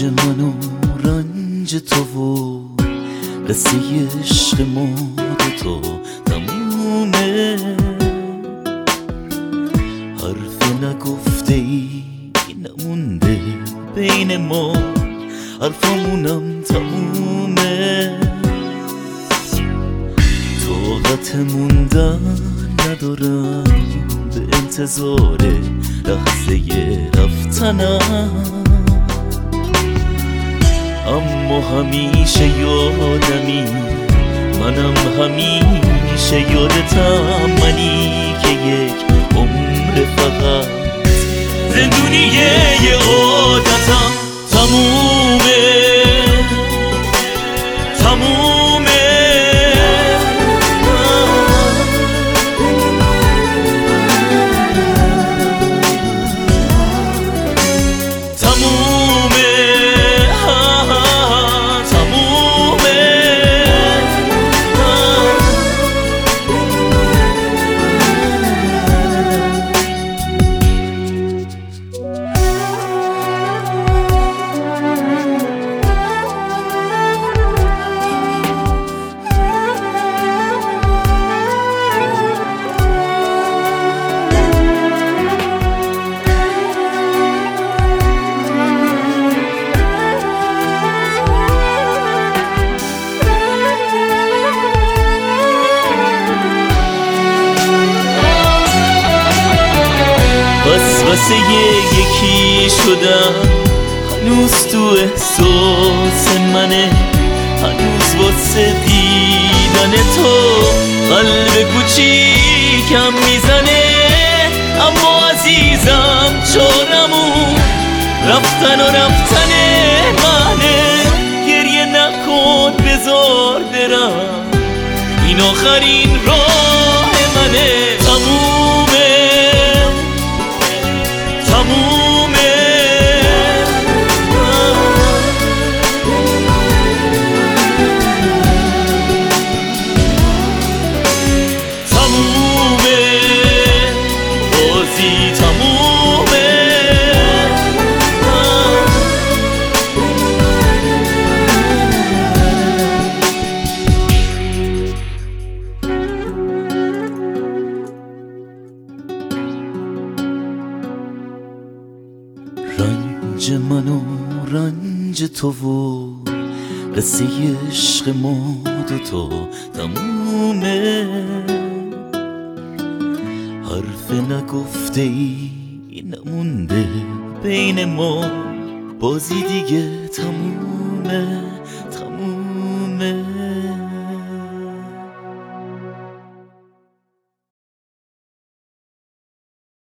من و رنج تو و قصه عشق ما دوتا تمومه. حرف نگفته ای نمونده بین ما، حرفامونم تمومه. طاقت موندن ندارم به انتظار لحظه رفتنم، اما همیشه یادمی، منم همیشه یادتم، منی که یک عمر فقط زندونی یه عادتم. تمومه تمومه واسه یکی شدم، هنوز تو احساس منه، هنوز واسه دیدن تو قلب کوچیکم میزنه. اما عزیزم چارمون رفتن و رفتنه منه، گریه نکن بذار برم، این آخرین راه منه. تمومه تمومه تمومه بازی تمومه. رنج من و رنج تو و قصه عشق ما دوتا تمومه. حرف نگفته ای نمونده بین ما، بازی دیگه تمومه.